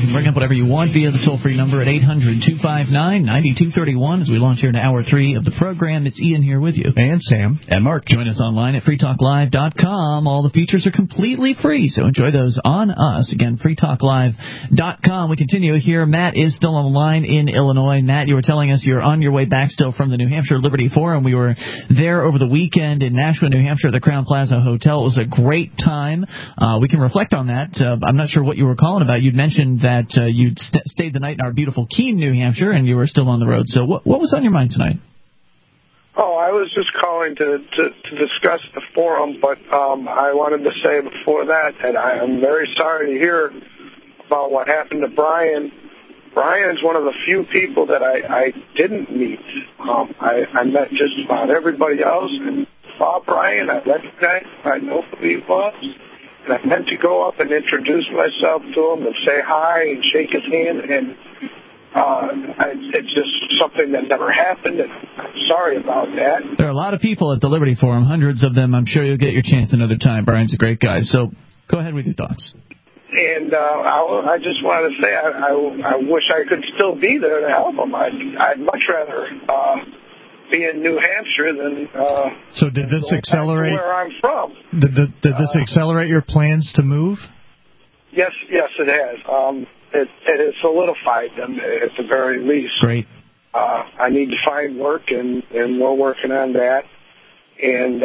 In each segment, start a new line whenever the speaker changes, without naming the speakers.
can bring up whatever you want via the toll-free number at 800-259-9231 as we launch here into Hour 3 of the program. It's Ian here with you.
And Sam.
And Mark.
Join us online at freetalklive.com. All the features are completely free, so enjoy those on us. Again, freetalklive.com. We continue here. Matt is still on the line in Illinois. Matt, you were telling us you're on your way back still from the New Hampshire Liberty Forum. We were there over the weekend in Nashua, New Hampshire at the Crowne Plaza Hotel. It was a great time. We can reflect on that. I'm not sure what you were calling about. You'd mentioned that you'd stayed the night in our beautiful Keene, New Hampshire, and you were still on the road. So what was on your mind tonight?
Oh, I was just calling to discuss the forum, but I wanted to say before that I am very sorry to hear about what happened to Brian. Brian's one of the few people that I didn't meet. I met just about everybody else, and saw Brian. I recognized him. I know who he was. And I meant to go up and introduce myself to him and say hi and shake his hand, and it's just something that never happened, and I'm sorry about that.
There are a lot of people at the Liberty Forum, hundreds of them. I'm sure you'll get your chance another time. Brian's a great guy. So go ahead with your thoughts.
And I just wanted to say I wish I could still be there to help him. I'd much rather be in New Hampshire than
so did this accelerate
where I'm from.
Did this accelerate your plans to move?
Yes, it has. It has solidified them at the very least.
Great.
I need to find work, and we're working on that. And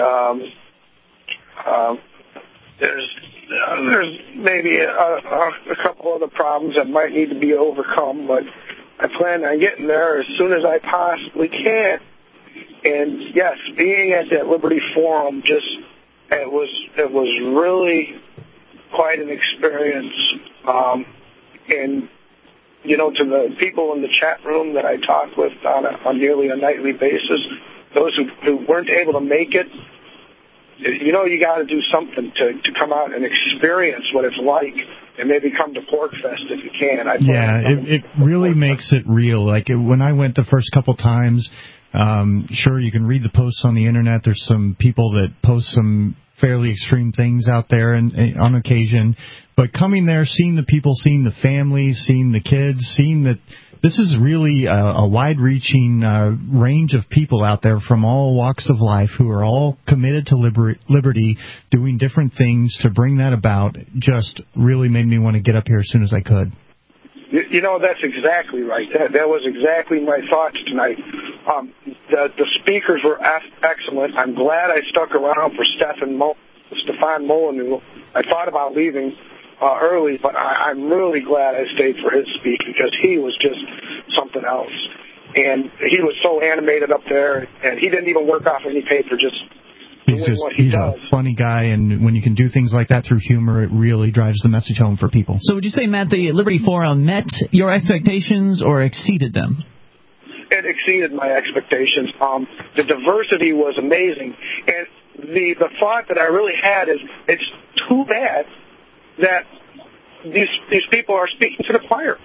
there's maybe a couple other problems that might need to be overcome, but I plan on getting there as soon as I possibly can. And yes, being at that Liberty Forum it was really quite an experience. And you know, to the people in the chat room that I talk with on nearly a nightly basis, those who weren't able to make it, you know, you got to do something to come out and experience what it's like, and maybe come to PorcFest if you can.
It really makes it real. Like when I went the first couple times, sure, you can read the posts on the internet. There's some people that post some fairly extreme things out there and on occasion. But coming there, seeing the people, seeing the families, seeing the kids, seeing that this is really a wide-reaching range of people out there from all walks of life who are all committed to liberty, doing different things to bring that about, just really made me want to get up here as soon as I could.
You know, that's exactly right. That was exactly my thoughts tonight. The speakers were excellent. I'm glad I stuck around for Stefan Molyneux. I thought about leaving early, but I'm really glad I stayed for his speech because he was just something else. And he was so animated up there, and he didn't even work off any paper, just doing what he does.
He's a funny guy, and when you can do things like that through humor, it really drives the message home for people.
So would you say, Matt, the Liberty Forum met your expectations or exceeded them?
It exceeded my expectations. The diversity was amazing. And the thought that I really had is it's too bad that these people are speaking to the choir.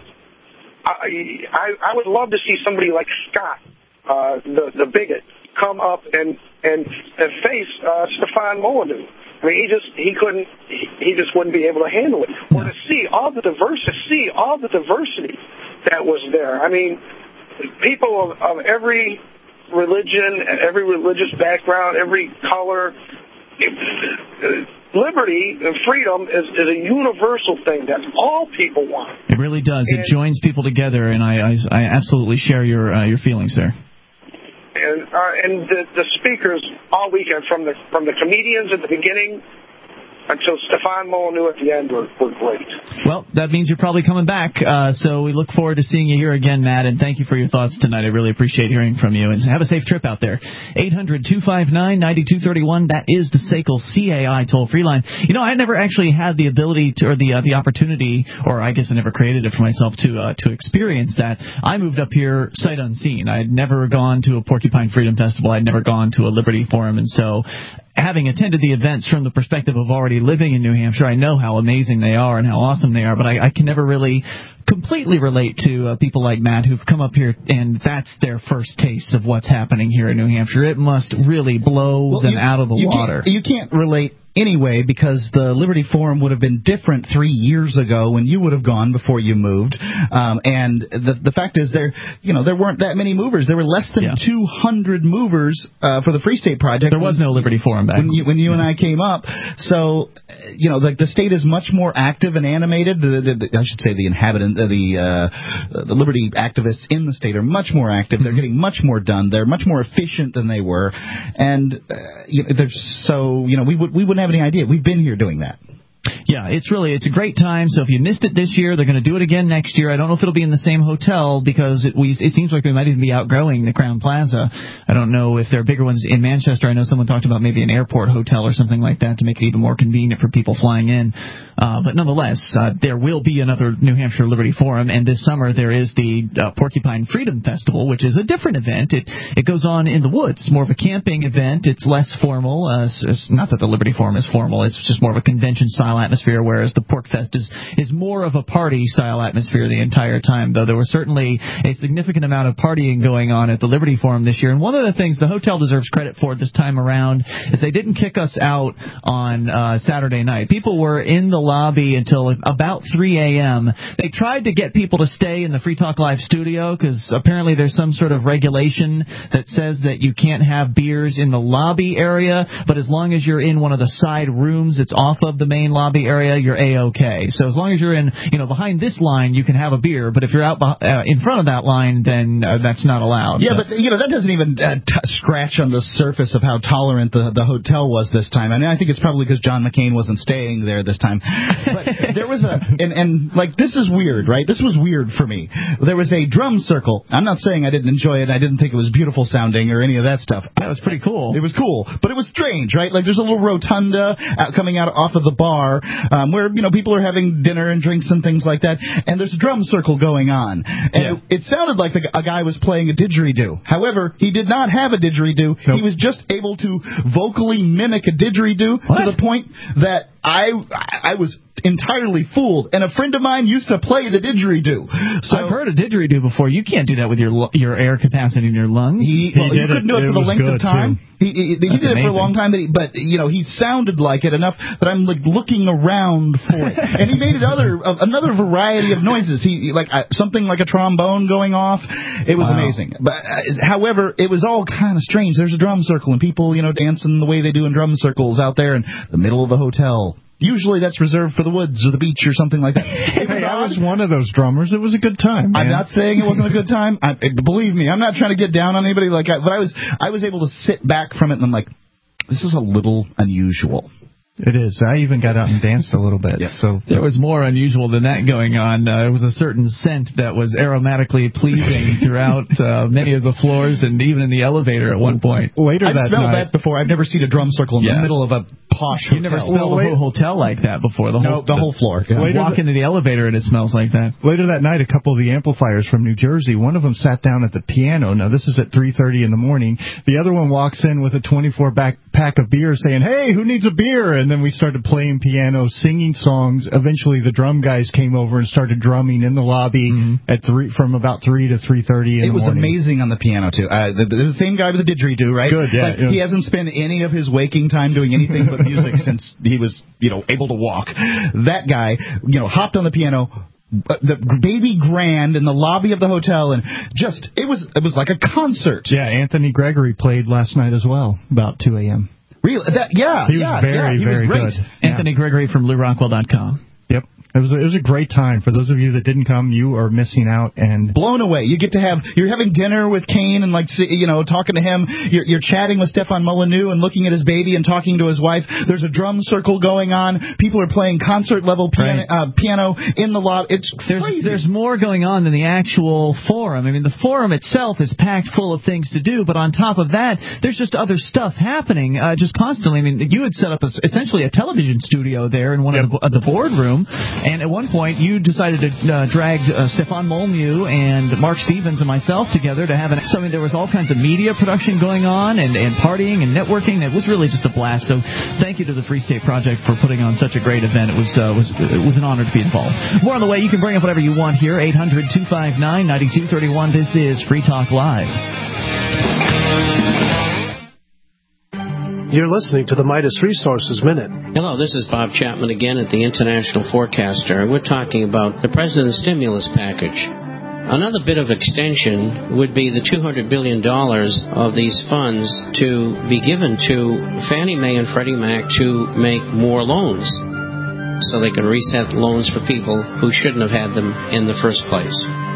I would love to see somebody like Scott, the bigot, come up and face Stefan Molyneux. I mean, he just wouldn't be able to handle it. Or to see all the diversity that was there. I mean, people of every religion, every religious background, every color. Liberty and freedom is a universal thing that all people want.
It really does. It joins people together, and I absolutely share your feelings there.
And the speakers all weekend, from the comedians at the beginning until Stefan Molyneux at the end, were great.
Well, that means you're probably coming back, so we look forward to seeing you here again, Matt, and thank you for your thoughts tonight. I really appreciate hearing from you, and have a safe trip out there. 800-259-9231, that is the SACL CAI toll-free line. You know, I never actually had the ability to, or the opportunity, or I guess I never created it for myself to experience that. I moved up here sight unseen. I had never gone to a Porcupine Freedom Festival. I'd never gone to a Liberty Forum, and so having attended the events from the perspective of already living in New Hampshire, I know how amazing they are and how awesome they are, but I can never really completely relate to people like Matt who've come up here and that's their first taste of what's happening here in New Hampshire. It must really blow them out of the water.
You can't relate anyway because the Liberty Forum would have been different 3 years ago when you would have gone before you moved. And the fact is there weren't that many movers. There were less than 200 movers for the Free State Project.
There was no Liberty Forum back
when you and I came up. So, the state is much more active and animated. I should say the Liberty activists in the state are much more active. They're getting much more done. They're much more efficient than they were. And, we wouldn't have any idea. We've been here doing that.
Yeah, it's a great time. So if you missed it this year, they're going to do it again next year. I don't know if it'll be in the same hotel because it seems like we might even be outgrowing the Crowne Plaza. I don't know if there are bigger ones in Manchester. I know someone talked about maybe an airport hotel or something like that to make it even more convenient for people flying in. But nonetheless, there will be another New Hampshire Liberty Forum, and this summer there is the Porcupine Freedom Festival, which is a different event. It goes on in the woods. It's more of a camping event. It's less formal. It's not that the Liberty Forum is formal. It's just more of a convention-style atmosphere, whereas the PorcFest is more of a party-style atmosphere the entire time, though there was certainly a significant amount of partying going on at the Liberty Forum this year. And one of the things the hotel deserves credit for this time around is they didn't kick us out on Saturday night. People were in the lobby until about 3 a.m. They tried to get people to stay in the Free Talk Live studio because apparently there's some sort of regulation that says that you can't have beers in the lobby area, but as long as you're in one of the side rooms that's off of the main lobby area, you're A-okay. So as long as you're in, behind this line, you can have a beer, but if you're out in front of that line, then that's not allowed.
Yeah, but that doesn't even scratch on the surface of how tolerant the hotel was this time. I mean, I think it's probably because John McCain wasn't staying there this time. But there was this is weird, right? This was weird for me. There was a drum circle. I'm not saying I didn't enjoy it. I didn't think it was beautiful sounding or any of that stuff.
That was pretty cool.
It was cool, but it was strange, right? Like there's a little rotunda coming out off of the bar where people are having dinner and drinks and things like that, and there's a drum circle going on. And it sounded like a guy was playing a didgeridoo. However, he did not have a didgeridoo. Nope. He was just able to vocally mimic a didgeridoo to the point that I was entirely fooled. And a friend of mine used to play the didgeridoo. So
I've heard a didgeridoo before. You can't do that with your air capacity in your lungs.
He couldn't do it for the length of time. He did it for a long time, but he sounded like it enough that I'm like looking around for it. And he made another variety of noises. He something like a trombone going off. It was amazing. But however, it was all kind of strange. There's a drum circle and people dancing the way they do in drum circles out there in the middle of the hotel. Usually that's reserved for the woods or the beach or something like that.
I was one of those drummers. It was a good time, man.
I'm not saying it wasn't a good time. Believe me, I'm not trying to get down on anybody but I was able to sit back from it and I'm like, this is a little unusual.
It is. I even got out and danced a little bit.
Yeah.
So
there was more unusual than that going on. There was a certain scent that was aromatically pleasing throughout many of the floors and even in the elevator at one point.
I've smelled that before. I've never seen a drum circle in the middle of a posh hotel.
You never smelled a whole hotel like that before. The
whole floor.
Yeah. Walk into the elevator and it smells like that.
Later that night, a couple of the amplifiers from New Jersey, one of them sat down at the piano. Now, this is at 3:30 in the morning. The other one walks in with a 24-pack of beer saying, "Hey, who needs a beer?" And then we started playing piano, singing songs. Eventually, the drum guys came over and started drumming in the lobby from about 3 to 3:30 in the morning.
It was amazing on the piano, too. The same guy with the didgeridoo, right?
Good, yeah.
He hasn't spent any of his waking time doing anything but music since he was, able to walk. That guy, hopped on the piano, the baby grand in the lobby of the hotel, and it was like a concert.
Yeah, Anthony Gregory played last night as well, about 2 a.m.
Really?
He was very good.
Anthony Gregory from LouRockwell.com.
Yep. It was a great time. For those of you that didn't come, you are missing out and
blown away. You're having dinner with Kane and talking to him. You're chatting with Stefan Molyneux and looking at his baby and talking to his wife. There's a drum circle going on. People are playing concert level piano in the lobby. It's crazy.
There's more going on than the actual forum. I mean, the forum itself is packed full of things to do, but on top of that, there's just other stuff happening just constantly. I mean, you had set up essentially a television studio there in one of the boardroom. And at one point, you decided to drag Stefan Molyneux and Mark Stevens and myself together to have there was all kinds of media production going on and partying and networking. It was really just a blast. So thank you to the Free State Project for putting on such a great event. It was an honor to be involved. More on the way. You can bring up whatever you want here. 800-259-9231. This is Free Talk Live.
You're listening to the Midas Resources Minute.
Hello, this is Bob Chapman again at the International Forecaster. We're talking about the President's stimulus package. Another bit of extension would be the $200 billion of these funds to be given to Fannie Mae and Freddie Mac to make more loans so they can reset loans for people who shouldn't have had them in the first place.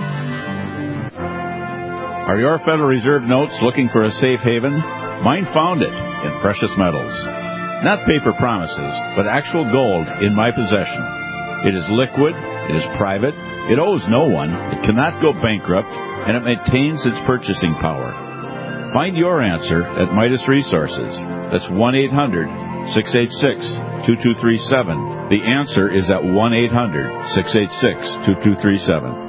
Are your Federal Reserve notes looking for a safe haven? Mine found it in precious metals. Not paper promises, but actual gold in my possession. It is liquid, it is private, it owes no one, it cannot go bankrupt, and it maintains its purchasing power. Find your answer at Midas Resources. That's 1-800-686-2237. The answer is at 1-800-686-2237.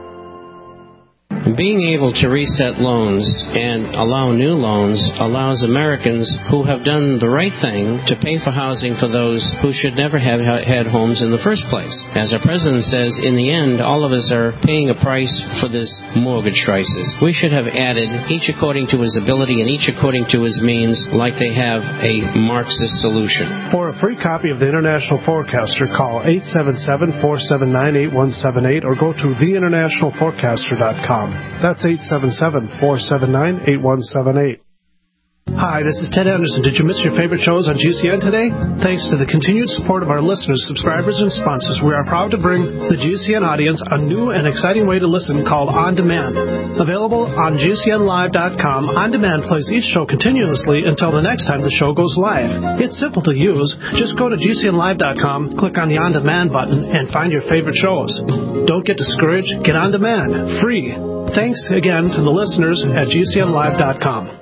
Being able to reset loans and allow new loans allows Americans who have done the right thing to pay for housing for those who should never have had homes in the first place. As our president says, in the end, all of us are paying a price for this mortgage crisis. We should have added, each according to his ability and each according to his means, like they have a Marxist solution.
For a free copy of the International Forecaster, call 877-479-8178 or go to theinternationalforecaster.com. That's 877-479-8178. Hi, this is Ted Anderson. Did you miss your favorite shows on GCN today? Thanks to the continued support of our listeners, subscribers, and sponsors, we are proud to bring the GCN audience a new and exciting way to listen called On Demand. Available on GCNlive.com, On Demand plays each show continuously until the next time the show goes live. It's simple to use. Just go to GCNlive.com, click on the On Demand button, and find your favorite shows. Don't get discouraged. Get On Demand. Free. Thanks again to the listeners at GCNlive.com.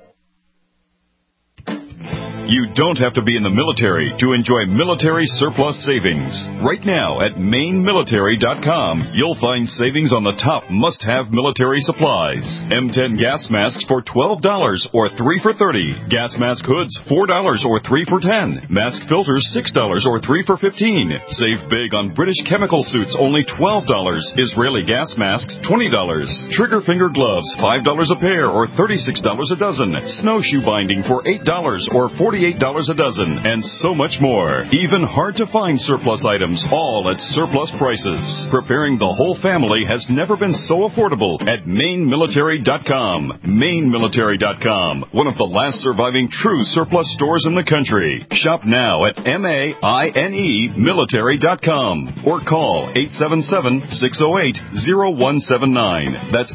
You don't have to be in the military to enjoy military surplus savings. Right now at MainMilitary.com, you'll find savings on the top must-have military supplies. M10 gas masks for $12 or 3 for $30. Gas mask hoods $4 or 3 for $10. Mask filters $6 or 3 for $15. Save big on British chemical suits, only $12. Israeli gas masks $20. Trigger finger gloves $5 a pair or $36 a dozen. Snowshoe binding for $8 or $48 a dozen, and so much more. Even hard-to-find surplus items, all at surplus prices. Preparing the whole family has never been so affordable at MainMilitary.com. MainMilitary.com, one of the last surviving true surplus stores in the country. Shop now at MainMilitary.com or call 877-608-0179. That's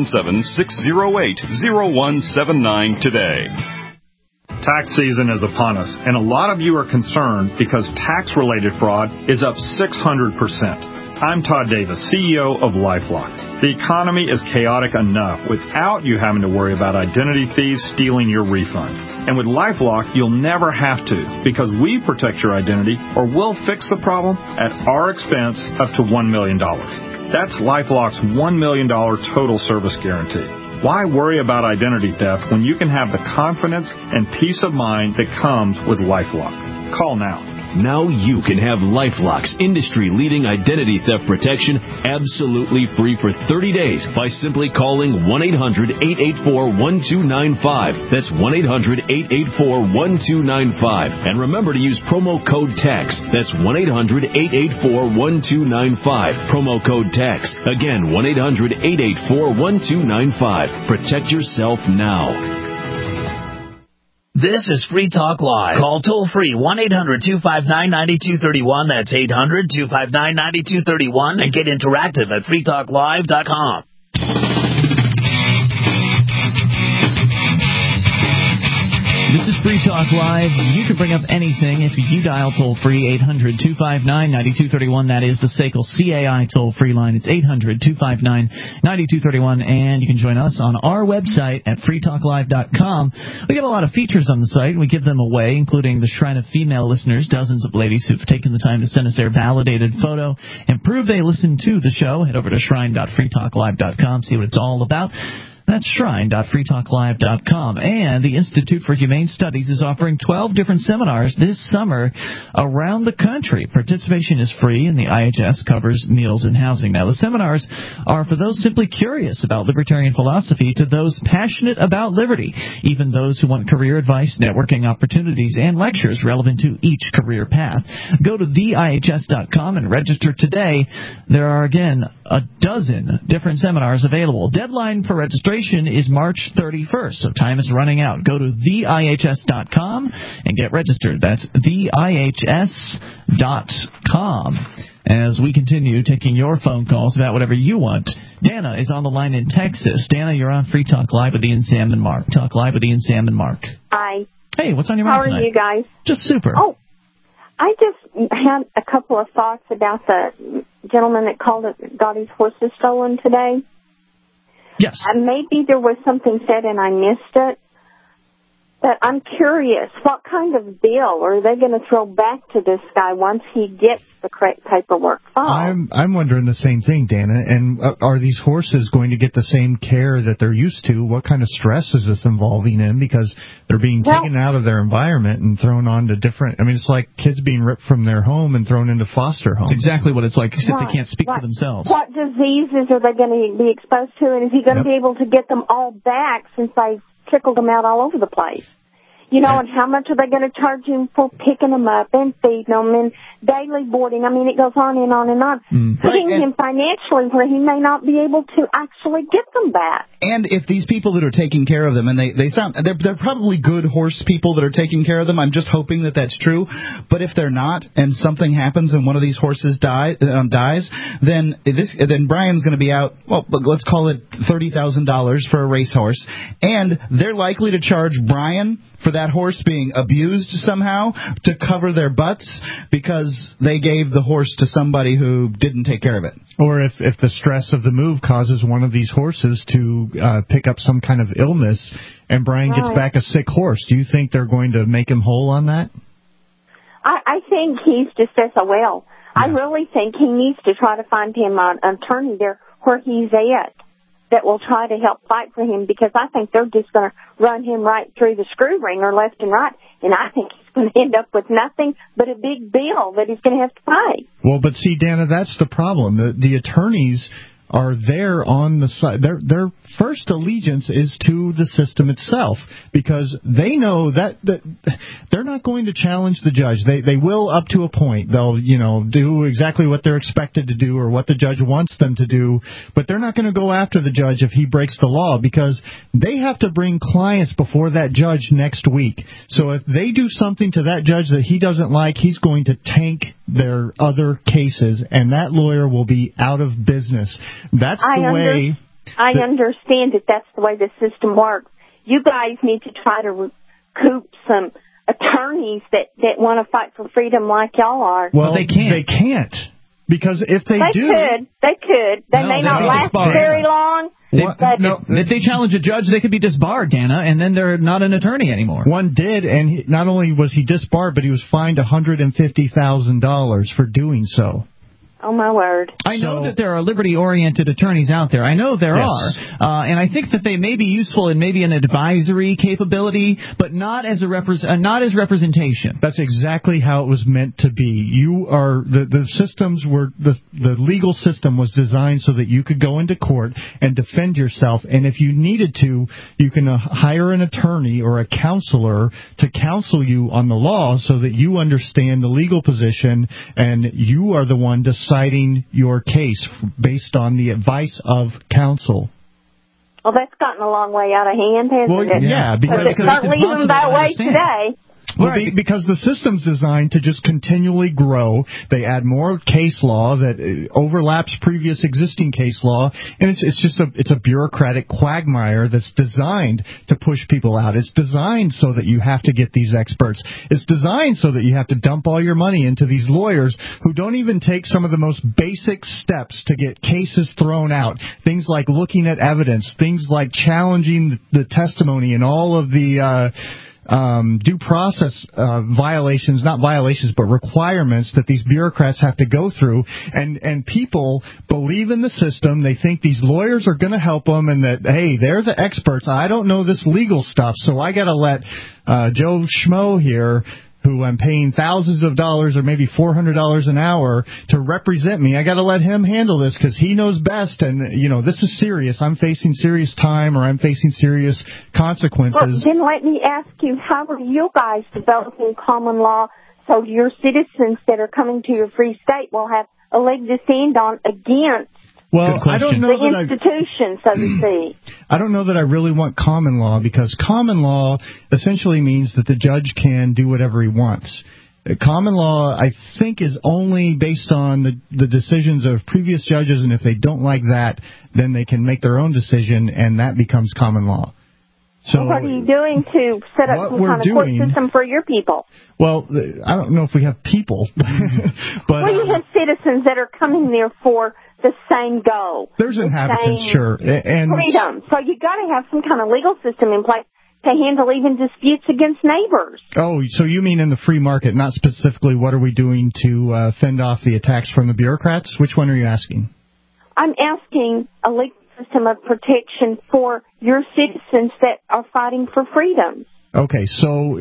877-608-0179 today.
Tax season is upon us, and a lot of you are concerned because tax-related fraud is up 600%. I'm Todd Davis, CEO of LifeLock. The economy is chaotic enough without you having to worry about identity thieves stealing your refund. And with LifeLock, you'll never have to, because we protect your identity or we'll fix the problem at our expense up to $1 million. That's LifeLock's $1 million total service guarantee. Why worry about identity theft when you can have the confidence and peace of mind that comes with LifeLock? Call now.
Now you can have LifeLock's industry-leading identity theft protection absolutely free for 30 days by simply calling 1-800-884-1295. That's 1-800-884-1295. And remember to use promo code TAX. That's 1-800-884-1295. Promo code TAX. Again, 1-800-884-1295. Protect yourself now.
This is Free Talk Live. Call toll-free 1-800-259-9231. That's 800-259-9231. And get interactive at freetalklive.com.
This is Free Talk Live. You can bring up anything if you dial toll-free 800-259-9231. That is the SACL CAI toll-free line. It's 800-259-9231. And you can join us on our website at freetalklive.com. We got a lot of features on the site. We give them away, including the Shrine of Female Listeners, dozens of ladies who've taken the time to send us their validated photo and prove they listen to the show. Head over to shrine.freetalklive.com, see what it's all about. That's shrine.freetalklive.com. And the Institute for Humane Studies is offering 12 different seminars this summer around the country. Participation is free, and the IHS covers meals and housing. Now, the seminars are for those simply curious about libertarian philosophy to those passionate about liberty, even those who want career advice, networking opportunities, and lectures relevant to each career path. Go to theihs.com and register today. There are, again, a dozen different seminars available. Deadline for registration is March 31st, so time is running out. Go to theihs.com and get registered. That's theihs.com. As we continue taking your phone calls about whatever you want, Dana is on the line in Texas. Dana, you're on Free Talk Live with Ian, Sam, and Mark. Talk Live with Ian, Sam, and Mark.
Hi.
Hey, what's on your mind tonight?
How are you guys?
Just super.
Oh, I just had a couple of thoughts about the gentleman that got his horses stolen today.
Yes.
Maybe there was something said and I missed it. But I'm curious, what kind of bill are they going to throw back to this guy once he gets the correct paperwork filed?
I'm wondering the same thing, Dana. And are these horses going to get the same care that they're used to? What kind of stress is this involving in? Because they're being taken out of their environment and thrown on to different... I mean, it's like kids being ripped from their home and thrown into foster homes.
It's exactly what it's like, except they can't speak for themselves.
What diseases are they going to be exposed to? And is he going to be able to get them all back since they've trickled them out all over the place? You know, and how much are they going to charge him for picking them up and feeding them and daily boarding? I mean, it goes on and on and on. Putting him financially where he may not be able to actually get them back.
And if these people that are taking care of them, and they're probably good horse people that are taking care of them. I'm just hoping that that's true. But if they're not, and something happens and one of these horses dies, then Brian's going to be out. Well, let's call it $30,000 for a racehorse, and they're likely to charge Brian for that horse being abused somehow to cover their butts because they gave the horse to somebody who didn't take care of it.
Or if the stress of the move causes one of these horses to pick up some kind of illness and Brian gets back a sick horse, do you think they're going to make him whole on that?
I think he's just SOL. Yeah. I really think he needs to try to find him an attorney there where he's at that will try to help fight for him, because I think they're just going to run him right through the screw ringer left and right, and I think he's going to end up with nothing but a big bill that he's going to have to pay.
Well, but see, Dana, that's the problem. The attorneys are there on the side. Their first allegiance is to the system itself, because they know that they're not going to challenge the judge. They will up to a point. They'll do exactly what they're expected to do or what the judge wants them to do, but they're not going to go after the judge if he breaks the law, because they have to bring clients before that judge next week. So if they do something to that judge that he doesn't like, he's going to tank their other cases, and that lawyer will be out of business. That's the way.
I understand that that's the way the system works. You guys need to try to recoup some attorneys that want to fight for freedom like y'all are.
Well, they can't. They can't. Because if they do...
They could. They may not last very long.
If they challenge a judge, they could be disbarred, Dana, and then they're not an attorney anymore.
One did, and not only was he disbarred, but he was fined $150,000 for doing so.
Oh, my word.
I know that there are liberty-oriented attorneys out there. I know there are. And I think that they may be useful in maybe an advisory capability, but not as representation.
That's exactly how it was meant to be. The systems were the legal system was designed so that you could go into court and defend yourself. And if you needed to, you can hire an attorney or a counselor to counsel you on the law so that you understand the legal position and you are the one deciding your case based on the advice of counsel.
Well, that's gotten a long way out of hand, hasn't it?
Yeah,
because it can't leave them that way today.
Well, because the system's designed to just continually grow. They add more case law that overlaps previous existing case law, and it's a bureaucratic quagmire that's designed to push people out. It's designed so that you have to get these experts. It's designed so that you have to dump all your money into these lawyers who don't even take some of the most basic steps to get cases thrown out. Things like looking at evidence, things like challenging the testimony and all of the due process violations, not violations, but requirements that these bureaucrats have to go through. And people believe in the system. They think these lawyers are going to help them and that, hey, they're the experts. I don't know this legal stuff, so I got to let Joe Schmo here, who I'm paying thousands of dollars or maybe $400 an hour to represent me. I got to let him handle this because he knows best. And, you know, this is serious. I'm facing serious time or I'm facing serious consequences.
Well, then let me ask you, how are you guys developing common law so your citizens that are coming to your free state will have a leg to stand on against
I don't know
the institution, so to speak?
I don't know that I really want common law, because common law essentially means that the judge can do whatever he wants. Common law, I think, is only based on the decisions of previous judges, and if they don't like that, then they can make their own decision, and that becomes common law. So
what are you doing to set up some kind of court system for your people?
Well, I don't know if we have people. But
you have citizens that are coming there for the same goal.
There's inhabitants, sure. And
freedom. So you got to have some kind of legal system in place to handle even disputes against neighbors.
Oh, so you mean in the free market, not specifically what are we doing to fend off the attacks from the bureaucrats? Which one are you asking?
I'm asking a legal system of protection for your citizens that are fighting for freedom.
Okay, so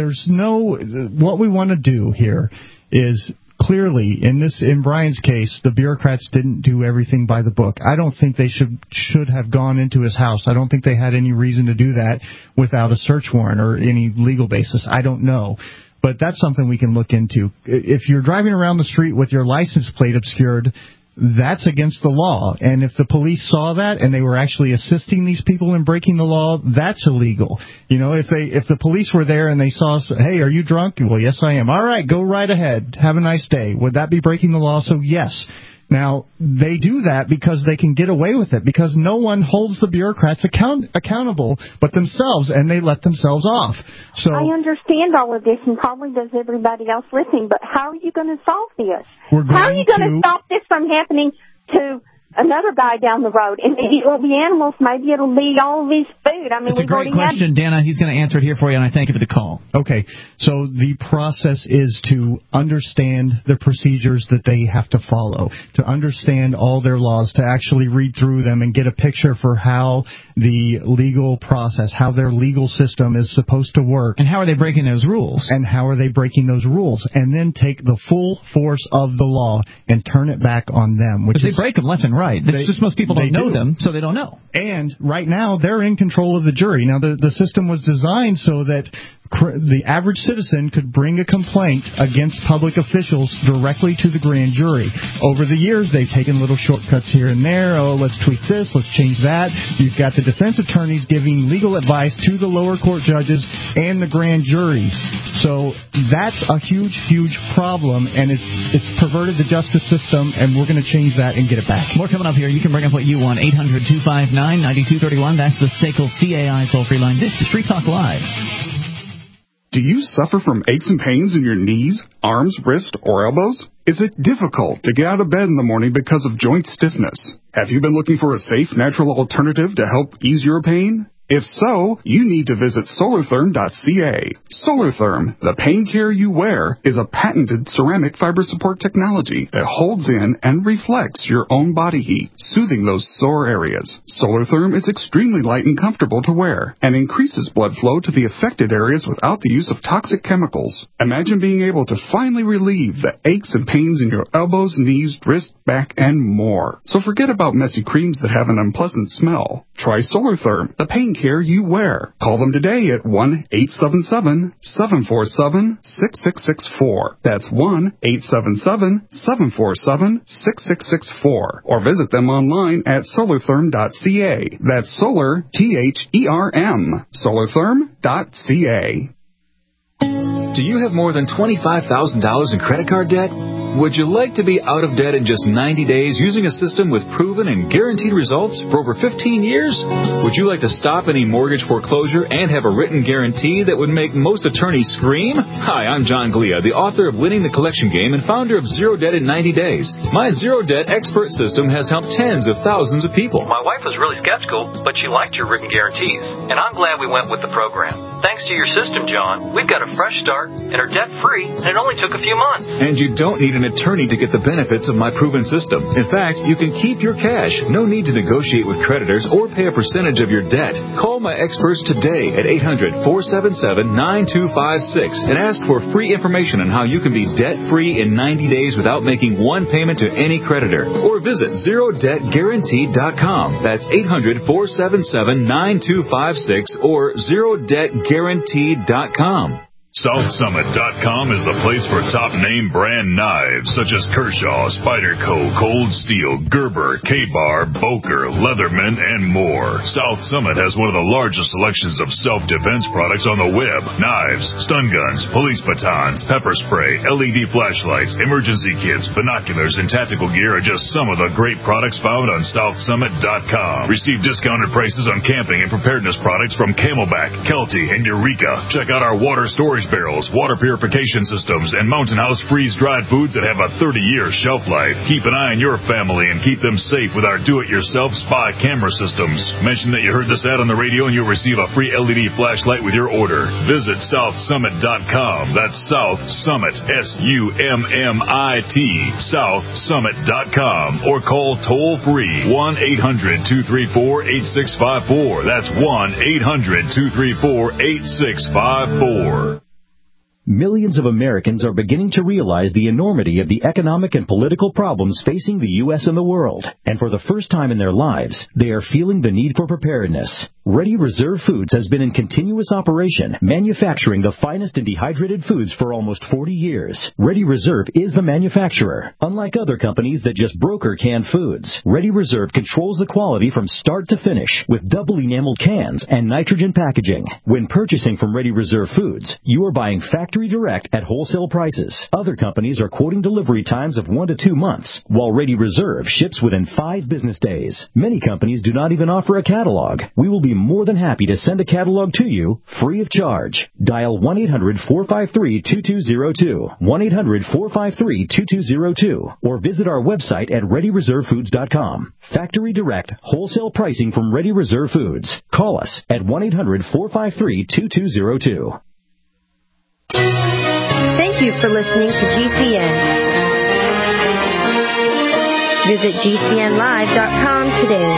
what we want to do here is clearly, in Brian's case, the bureaucrats didn't do everything by the book. I don't think they should have gone into his house. I don't think they had any reason to do that without a search warrant or any legal basis. I don't know. But that's something we can look into. If you're driving around the street with your license plate obscured, that's against the law. And if the police saw that and they were actually assisting these people in breaking the law, that's illegal. You know, if the police were there and they saw, hey, are you drunk? Well, yes, I am. All right, go right ahead. Have a nice day. Would that be breaking the law? So, yes. Now, they do that because they can get away with it, because no one holds the bureaucrats accountable but themselves, and they let themselves off. So
I understand all of this, and probably does everybody else listening, but how are you going to solve this? How are you going to stop this from happening to another guy down the road? And maybe it will be animals, maybe it'll be all of his food. I mean,
it's a great question, Dana. He's going to answer it here for you, and I thank you for the call.
Okay, so the process is to understand the procedures that they have to follow, to understand all their laws, to actually read through them and get a picture for how the legal process, how their legal system is supposed to work.
And how are they breaking those rules?
And how are they breaking those rules? And then take the full force of the law and turn it back on them.
Because they break them left and right. It's just most people don't know them, so they don't know.
And right now, they're in control of the jury. Now, the system was designed so that the average citizen could bring a complaint against public officials directly to the grand jury. Over the years, they've taken little shortcuts here and there. Oh, let's tweak this, let's change that. You've got the defense attorneys giving legal advice to the lower court judges and the grand juries. So that's a huge, huge problem, and it's perverted the justice system, and we're going to change that and get it back.
More coming up here. You can bring up what you want. 800-259-9231. That's the SACL CAI toll-free line. This is Free Talk Live.
Do you suffer from aches and pains in your knees, arms, wrists, or elbows? Is it difficult to get out of bed in the morning because of joint stiffness? Have you been looking for a safe, natural alternative to help ease your pain? If so, you need to visit Solartherm.ca. Solartherm, the pain care you wear, is a patented ceramic fiber support technology that holds in and reflects your own body heat, soothing those sore areas. Solartherm is extremely light and comfortable to wear and increases blood flow to the affected areas without the use of toxic chemicals. Imagine being able to finally relieve the aches and pains in your elbows, knees, wrists, back, and more. So forget about messy creams that have an unpleasant smell. Try Solartherm, the pain care you wear. Call them today at 1-877-747-6664. That's 1-877-747-6664. Or visit them online at solartherm.ca. That's solar, T-H-E-R-M. Solartherm.ca.
Do you have more than $25,000 in credit card debt? Would you like to be out of debt in just 90 days using a system with proven and guaranteed results for over 15 years? Would you like to stop any mortgage foreclosure and have a written guarantee that would make most attorneys scream? Hi, I'm John Glia, the author of Winning the Collection Game and founder of Zero Debt in 90 Days. My Zero Debt expert system has helped tens of thousands of people.
My wife was really skeptical, but she liked your written guarantees, and I'm glad we went with the program. Thanks to your system, John, we've got a fresh start and are debt-free, and it only took a few months.
And you don't need an attorney to get the benefits of my proven system. In fact, you can keep your cash. No need to negotiate with creditors or pay a percentage of your debt. Call my experts today at 800-477-9256 and ask for free information on how you can be debt-free in 90 days without making one payment to any creditor. Or visit ZeroDebtGuaranteed.com. That's 800-477-9256 or ZeroDebtGuaranteed.com.
SouthSummit.com is the place for top-name brand knives such as Kershaw, Spyderco, Cold Steel, Gerber, K-Bar, Boker, Leatherman, and more. South Summit has one of the largest selections of self-defense products on the web. Knives, stun guns, police batons, pepper spray, LED flashlights, emergency kits, binoculars, and tactical gear are just some of the great products found on SouthSummit.com. Receive discounted prices on camping and preparedness products from Camelback, Kelty, and Eureka. Check out our water storage barrels, water purification systems, and Mountain House freeze-dried foods that have a 30-year shelf life. Keep an eye on your family and keep them safe with our do-it-yourself spy camera systems. Mention that you heard this ad on the radio and you'll receive a free LED flashlight with your order. Visit SouthSummit.com. That's South Summit, SUMMIT, SouthSummit.com. Or call toll-free 1-800-234-8654. That's 1-800-234-8654.
Millions of Americans are beginning to realize the enormity of the economic and political problems facing the U.S. and the world. And for the first time in their lives, they are feeling the need for preparedness. Ready Reserve Foods has been in continuous operation, manufacturing the finest in dehydrated foods for almost 40 years. Ready Reserve is the manufacturer. Unlike other companies that just broker canned foods, Ready Reserve controls the quality from start to finish with double enameled cans and nitrogen packaging. When purchasing from Ready Reserve Foods, you are buying factory direct at wholesale prices. Other companies are quoting delivery times of 1 to 2 months, while Ready Reserve ships within 5 business days. Many companies do not even offer a catalog. We will be more than happy to send a catalog to you free of charge. Dial 1-800-453-2202, 1-800-453-2202, or visit our website at ReadyReserveFoods.com. Factory direct, wholesale pricing from Ready Reserve Foods. Call us at 1-800-453-2202.
Thank you for listening to GCN. Visit GCNlive.com today.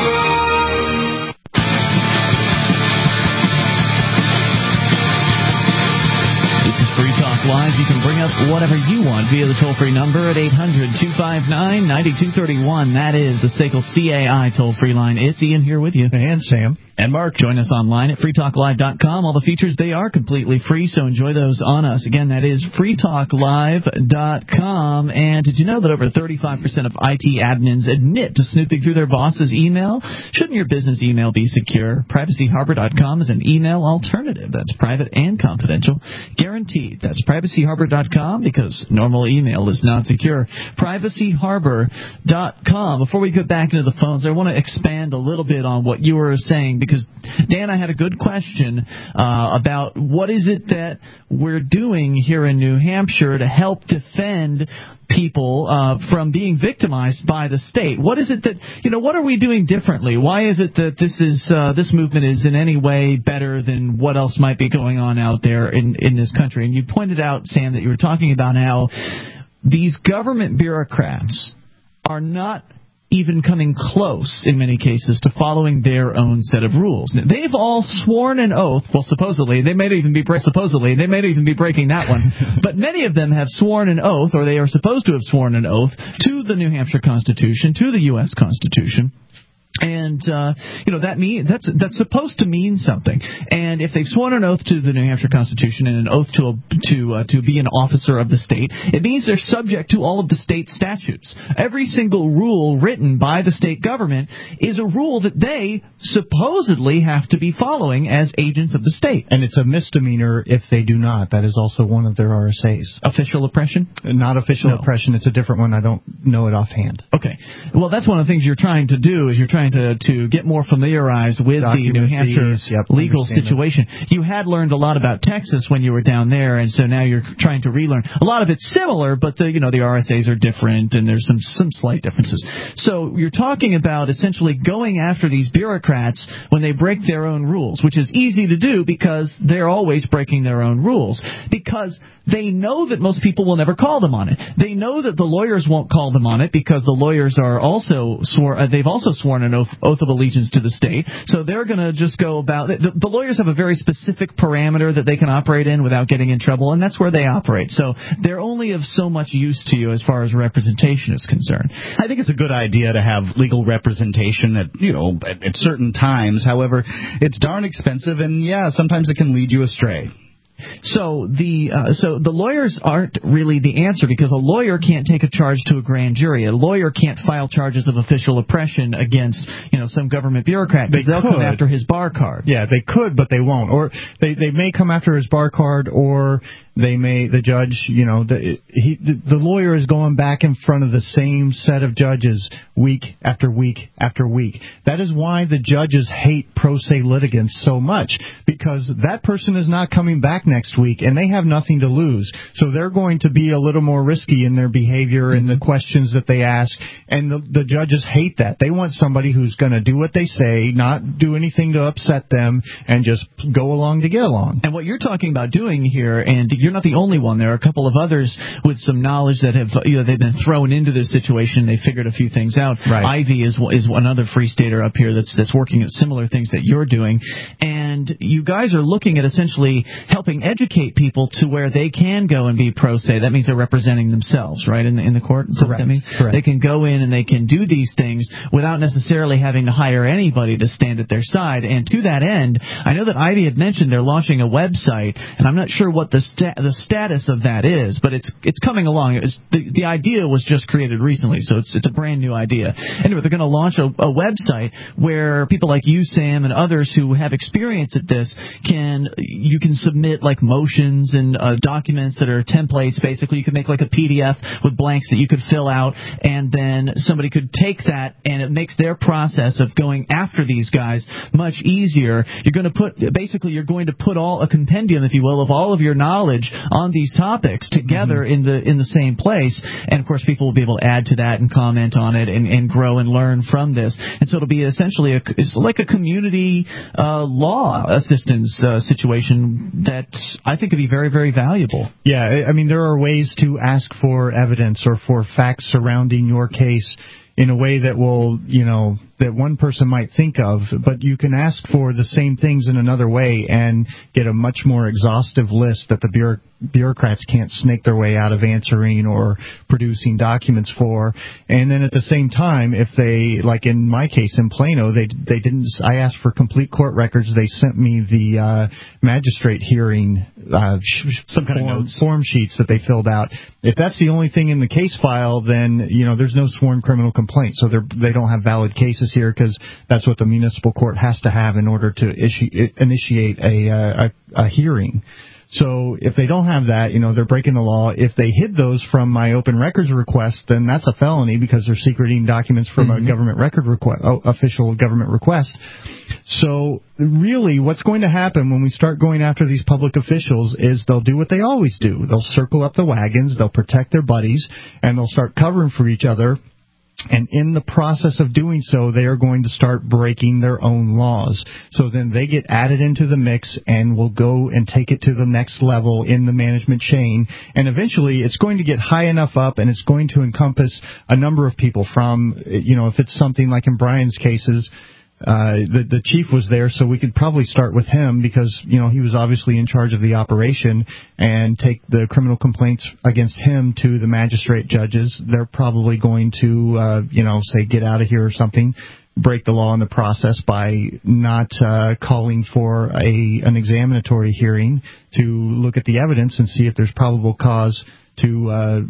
This is Free Talk Live. You can bring up whatever you want via the toll-free number at 800-259-9231. That is the SACL CAI toll-free line. It's Ian here with you.
And Sam.
And Mark. Join us online at freetalklive.com. All the features, they are completely free, so enjoy those on us. Again, that is freetalklive.com. And did you know that over 35% of IT admins admit to snooping through their boss's email? Shouldn't your business email be secure? PrivacyHarbor.com is an email alternative that's private and confidential. Guaranteed. That's PrivacyHarbor.com because normal email is not secure. PrivacyHarbor.com. Before we get back into the phones, I want to expand a little bit on what you were saying, because Dan, I had a good question about what is it that we're doing here in New Hampshire to help defend people from being victimized by the state. What is it that, what are we doing differently? Why is it that this movement is in any way better than what else might be going on out there in this country? And you pointed out, Sam, that you were talking about how these government bureaucrats are not even coming close, in many cases, to following their own set of rules. They've all sworn an oath. Well, supposedly. They may even be breaking that one. But many of them have sworn an oath, or they are supposed to have sworn an oath, to the New Hampshire Constitution, to the U.S. Constitution. And that's supposed to mean something. And if they've sworn an oath to the New Hampshire Constitution and an oath to be an officer of the state, it means they're subject to all of the state statutes. Every single rule written by the state government is a rule that they supposedly have to be following as agents of the state.
And it's a misdemeanor if they do not. That is also one of their RSAs.
Official oppression?
Not official oppression. It's a different one. I don't know it offhand.
Okay. Well, that's one of the things you're trying to do, is you're trying to get more familiarized with the New Hampshire legal situation. You had learned a lot about Texas when you were down there, and so now you're trying to relearn. A lot of it's similar, but the RSAs are different, and there's some slight differences. So you're talking about essentially going after these bureaucrats when they break their own rules, which is easy to do because they're always breaking their own rules, because they know that most people will never call them on it. They know that the lawyers won't call them on it because the lawyers are also they've also sworn an oath of allegiance to the state, so they're going to just go about it. The lawyers have a very specific parameter that they can operate in without getting in trouble, and that's where they operate. So they're only of so much use to you as far as representation is concerned.
I think it's a good idea to have legal representation at certain times. However, it's darn expensive, and sometimes it can lead you astray.
So the lawyers aren't really the answer, because a lawyer can't take a charge to a grand jury. A lawyer can't file charges of official oppression against some government bureaucrat, because they'll come after his bar card.
Yeah, they could, but they won't. Or they may come after his bar card, or the judge, the lawyer is going back in front of the same set of judges week after week after week. That is why the judges hate pro se litigants so much, because that person is not coming back next week, and they have nothing to lose. So they're going to be a little more risky in their behavior and the questions that they ask, and the judges hate that. They want somebody who's going to do what they say, not do anything to upset them, and just go along to get along.
And what you're talking about doing here, and you're not the only one. There are a couple of others with some knowledge that have they've been thrown into this situation. They figured a few things out.
Right.
Ivy is another free stater up here that's working at similar things that you're doing. And you guys are looking at essentially helping educate people to where they can go and be pro se. That means they're representing themselves, right, in the court. Is that what that means?
Correct.
They can go in and they can do these things without necessarily having to hire anybody to stand at their side. And to that end, I know that Ivy had mentioned they're launching a website, and I'm not sure what the status of that is, but it's coming along. The idea was just created recently, so it's a brand new idea. Anyway, they're going to launch a website where people like you, Sam, and others who have experience at this you can submit like motions and documents that are templates. Basically, you could make like a PDF with blanks that you could fill out, and then somebody could take that, and it makes their process of going after these guys much easier. You're going to put all a compendium, if you will, of all of your knowledge on these topics together in the same place, and of course people will be able to add to that and comment on it and grow and learn from this. And so it'll be essentially it's like a community law assistance situation that I think could be very, very valuable.
Yeah, I mean, there are ways to ask for evidence or for facts surrounding your case in a way that will, that one person might think of, but you can ask for the same things in another way and get a much more exhaustive list that the bureaucrats can't snake their way out of answering or producing documents for. And then at the same time, if they, like in my case in Plano, they didn't, I asked for complete court records. They sent me the magistrate hearing some kind of notes, form sheets that they filled out. If that's the only thing in the case file, then there's no sworn criminal complaint, so they don't have valid cases here, because that's what the municipal court has to have in order to initiate a hearing. So if they don't have that, they're breaking the law. If they hid those from my open records request, then that's a felony because they're secreting documents from a government record request, official government request. So really what's going to happen when we start going after these public officials is they'll do what they always do. They'll circle up the wagons, they'll protect their buddies, and they'll start covering for each other. And in the process of doing so, they are going to start breaking their own laws. So then they get added into the mix and will go and take it to the next level in the management chain. And eventually it's going to get high enough up, and it's going to encompass a number of people from, if it's something like in Brian's cases, the chief was there, so we could probably start with him because, he was obviously in charge of the operation, and take the criminal complaints against him to the magistrate judges. They're probably going to, say, get out of here or something. break the law in the process by not calling for an examinatory hearing to look at the evidence and see if there's probable cause to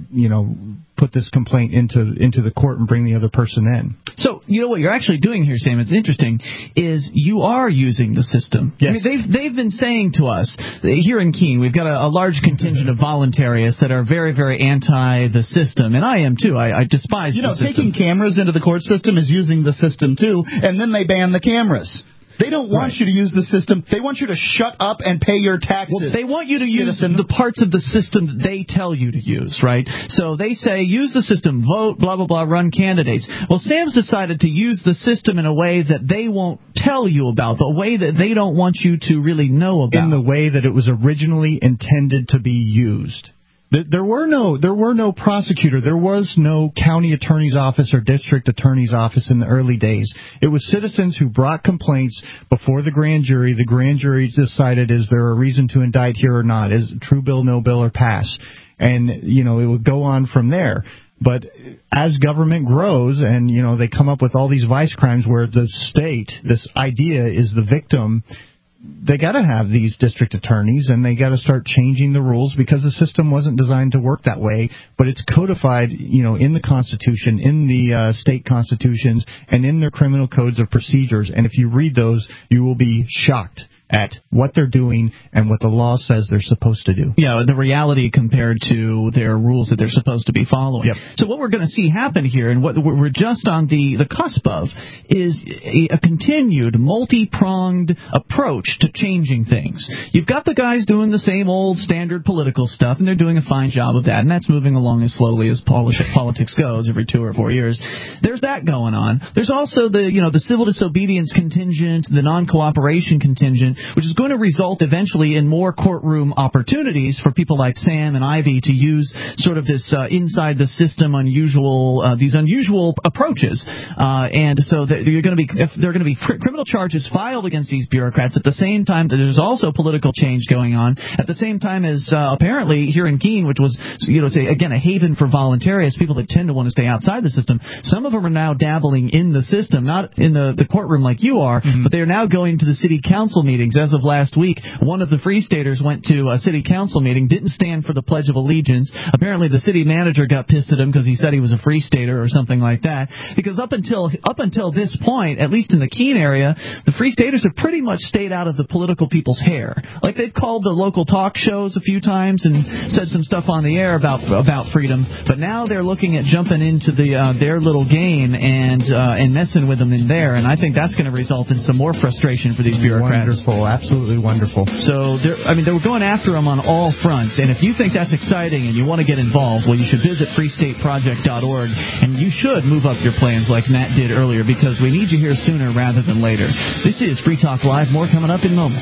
put this complaint into the court and bring the other person in.
So, what you're actually doing here, Sam, it's interesting, is you are using the system.
Yes.
I mean, they've been saying to us, here in Keene, we've got a large contingent of voluntarists that are very, very anti the system, and I am too. I despise the system.
Taking cameras into the court system is using the system too, and then they ban the cameras. They don't want you to use the system. They want you to shut up and pay your taxes.
Well, they want you to use the parts of the system that they tell you to use, right? So they say, use the system, vote, blah, blah, blah, run candidates. Well, Sam's decided to use the system in a way that they won't tell you about, but a way that they don't want you to really know about.
In the way that it was originally intended to be used. There were no prosecutor. There was no county attorney's office or district attorney's office in the early days. It was citizens who brought complaints before the grand jury. The grand jury decided, is there a reason to indict here or not? Is it true bill, no bill, or pass? And, it would go on from there. But as government grows and, they come up with all these vice crimes where the state, this idea is the victim, they got to have these district attorneys, and they got to start changing the rules because the system wasn't designed to work that way. But it's codified, in the Constitution, in the state constitutions, and in their criminal codes of procedures. And if you read those, you will be shocked at what they're doing and what the law says they're supposed to do.
Yeah, the reality compared to their rules that they're supposed to be following.
Yep.
So what we're going to see happen here, and what we're just on the cusp of, is a continued multi-pronged approach to changing things. You've got the guys doing the same old standard political stuff, and they're doing a fine job of that, and that's moving along as slowly as politics goes every 2 or 4 years. There's that going on. There's also the civil disobedience contingent, the non-cooperation contingent, which is going to result eventually in more courtroom opportunities for people like Sam and Ivy to use sort of this inside the system these unusual approaches. And so there are going to be criminal charges filed against these bureaucrats at the same time that there's also political change going on, at the same time as apparently here in Keene, which was, again, a haven for voluntarists, people that tend to want to stay outside the system. Some of them are now dabbling in the system, not in the courtroom like you are, but they are now going to the city council meetings. As of last week, one of the Free Staters went to a city council meeting, didn't stand for the Pledge of Allegiance. Apparently the city manager got pissed at him because he said he was a Free Stater or something like that. Because up until this point, at least in the Keene area, the Free Staters have pretty much stayed out of the political people's hair. Like, they've called the local talk shows a few times and said some stuff on the air about freedom, but now they're looking at jumping into their little game and messing with them in there, and I think that's going to result in some more frustration for these bureaucrats.
Wonderful, absolutely wonderful.
So, they were going after them on all fronts, and if you think that's exciting and you want to get involved, well, you should visit freestateproject.org, and you should move up your plans like Matt did earlier, because we need you here sooner rather than later. This is Free Talk Live. More coming up in moments.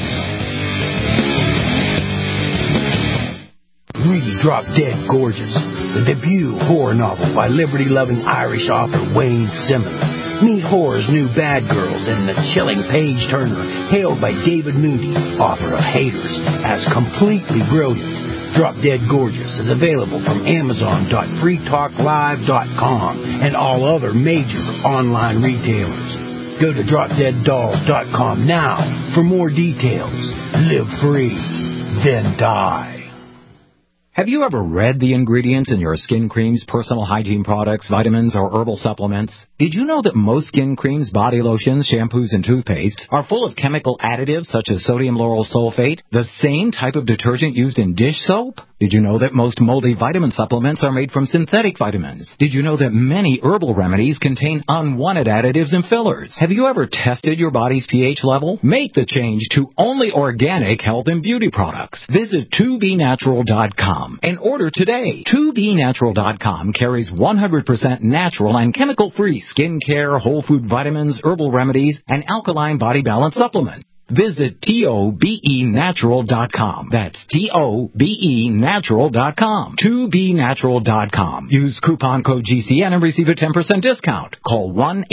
Read Drop Dead Gorgeous, the debut horror novel by liberty-loving Irish author Wayne Simmons. Meet horror's new bad girls and the chilling page-turner hailed by David Moody, author of Haters, as completely brilliant. Drop Dead Gorgeous is available from Amazon.freetalklive.com and all other major online retailers. Go to dropdeaddolls.com now for more details. Live free, then die.
Have you ever read the ingredients in your skin creams, personal hygiene products, vitamins, or herbal supplements? Did you know that most skin creams, body lotions, shampoos, and toothpaste are full of chemical additives such as sodium lauryl sulfate, the same type of detergent used in dish soap? Did you know that most multivitamin supplements are made from synthetic vitamins? Did you know that many herbal remedies contain unwanted additives and fillers? Have you ever tested your body's pH level? Make the change to only organic health and beauty products. Visit 2BNatural.com and order today. 2BNatural.com carries 100% natural and chemical-free skincare, whole food vitamins, herbal remedies, and alkaline body balance supplements. Visit TOBENatural.com. That's TOBENatural.com. 2BNatural.com. Use coupon code GCN and receive a 10% discount. Call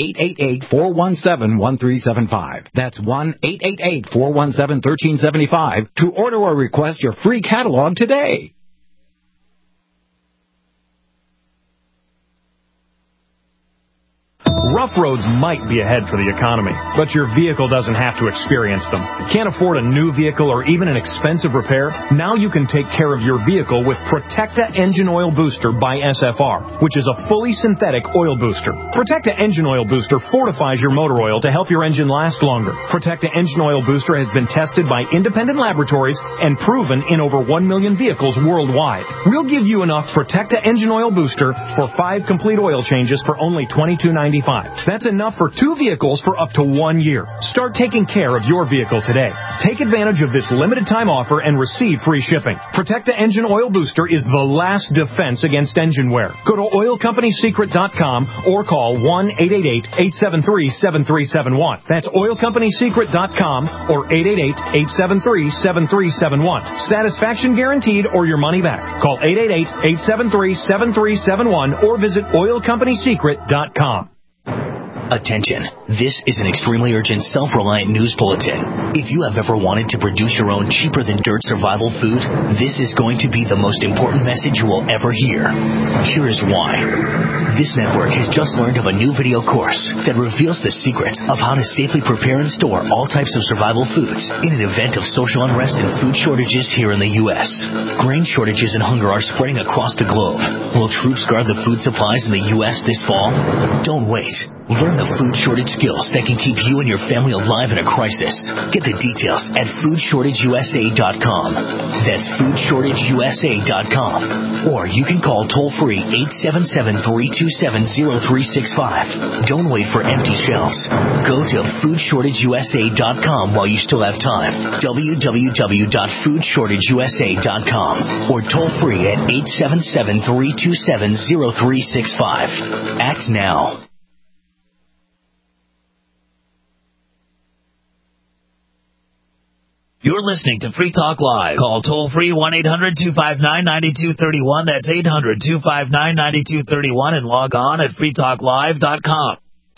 1-888-417-1375. That's 1-888-417-1375 to order or request your free catalog today.
Rough roads might be ahead for the economy, but your vehicle doesn't have to experience them. Can't afford a new vehicle or even an expensive repair? Now you can take care of your vehicle with Protecta Engine Oil Booster by SFR, which is a fully synthetic oil booster. Protecta Engine Oil Booster fortifies your motor oil to help your engine last longer. Protecta Engine Oil Booster has been tested by independent laboratories and proven in over 1 million vehicles worldwide. We'll give you enough Protecta Engine Oil Booster for 5 complete oil changes for only $22.95. That's enough for 2 vehicles for up to 1 year. Start taking care of your vehicle today. Take advantage of this limited time offer and receive free shipping. Protecta Engine Oil Booster is the last defense against engine wear. Go to oilcompanysecret.com or call 1-888-873-7371. That's oilcompanysecret.com or 888-873-7371. Satisfaction guaranteed or your money back. Call 888-873-7371 or visit oilcompanysecret.com.
Attention. This is an extremely urgent, self-reliant news bulletin. If you have ever wanted to produce your own cheaper-than-dirt survival food, this is going to be the most important message you will ever hear. Here is why. This network has just learned of a new video course that reveals the secrets of how to safely prepare and store all types of survival foods in an event of social unrest and food shortages here in the U.S. Grain shortages and hunger are spreading across the globe. Will troops guard the food supplies in the U.S. this fall? Don't wait. Learn the food shortage skills that can keep you and your family alive in a crisis. Get the details at foodshortageusa.com. That's foodshortageusa.com. Or you can call toll-free 877-327-0365. Don't wait for empty shelves. Go to foodshortageusa.com while you still have time. www.foodshortageusa.com. Or toll-free at 877-327-0365. Act now. You're listening to Free Talk Live. Call toll-free 1-800-259-9231. That's 800-259-9231 and log on at freetalklive.com.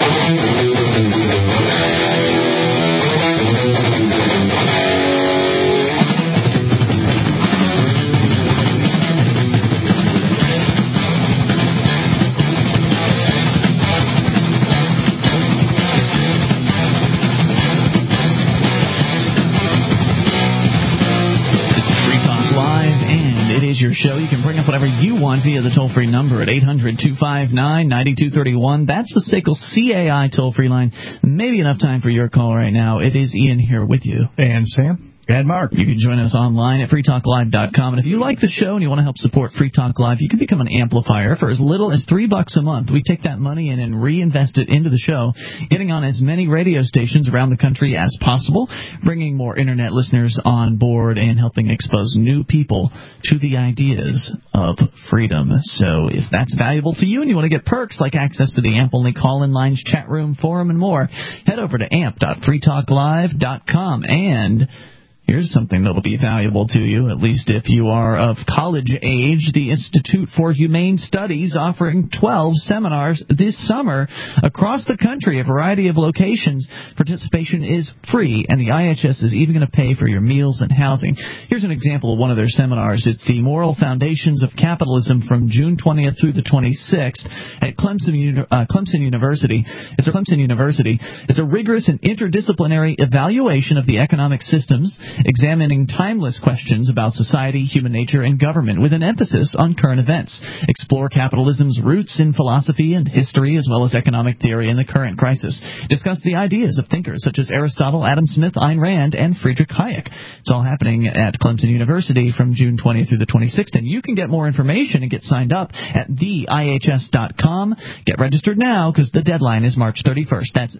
Your show. You can bring up whatever you want via the toll-free number at 800-259-9231. That's the SACL CAI toll-free line. Maybe enough time for your call right now. It is Ian here with you.
And Sam.
And Mark.
You can join us online at freetalklive.com. And if you like the show and you want to help support Free Talk Live, you can become an amplifier for as little as $3 a month. We take that money in and reinvest it into the show, getting on as many radio stations around the country as possible, bringing more Internet listeners on board, and helping expose new people to the ideas of freedom. So if that's valuable to you and you want to get perks like access to the AMP-only call-in lines, chat room, forum, and more, head over to amp.freetalklive.com. And here's something that'll be valuable to you, at least if you are of college age. The Institute for Humane Studies offering 12 seminars this summer across the country, a variety of locations. Participation is free, and the IHS is even going to pay for your meals and housing. Here's an example of one of their seminars. It's the Moral Foundations of Capitalism from June 20th through the 26th at Clemson University. It's a rigorous and interdisciplinary evaluation of the economic systems, examining timeless questions about society, human nature, and government, with an emphasis on current events. Explore capitalism's roots in philosophy and history, as well as economic theory in the current crisis. Discuss the ideas of thinkers such as Aristotle, Adam Smith, Ayn Rand, and Friedrich Hayek. It's all happening at Clemson University from June 20th through the 26th, and you can get more information and get signed up at theihs.com. Get registered now, because the deadline is March 31st. That's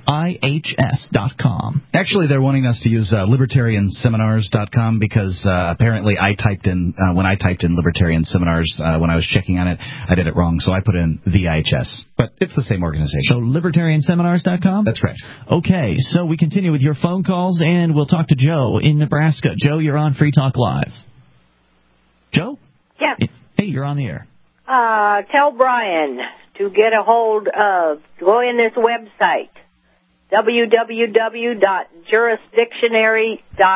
theihs.com.
Actually, they're wanting us to use libertarianseminars.com because apparently I typed in, when I typed in libertarian seminars when I was checking on it, I did it wrong, so I put in the IHS. But it's the same organization.
So libertarianseminars.com?
That's right.
Okay, so we continue with your phone calls, and we'll talk to Joe in Nebraska. Joe, you're on Free Talk Live. Joe?
Yeah.
Hey, you're on the air.
Tell Brian to get a hold of, go in this website,